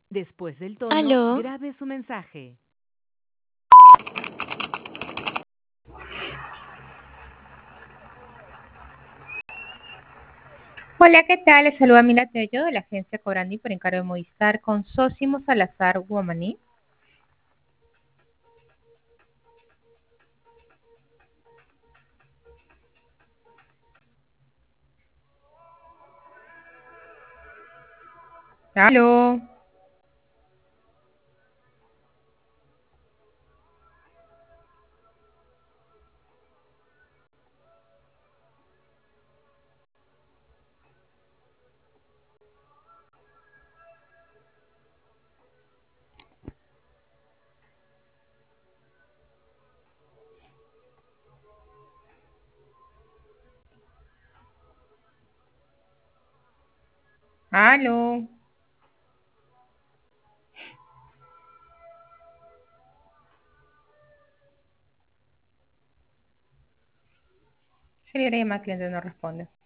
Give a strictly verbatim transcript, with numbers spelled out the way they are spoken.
Después del tono, Aló. grabe su mensaje. Hola, ¿qué tal? Les saluda Mila Tello de la agencia Cobrandi por encargo de Movistar con Sósimo Salazar Guamaní. Aló. Aló. Sería llamada cliente no responde.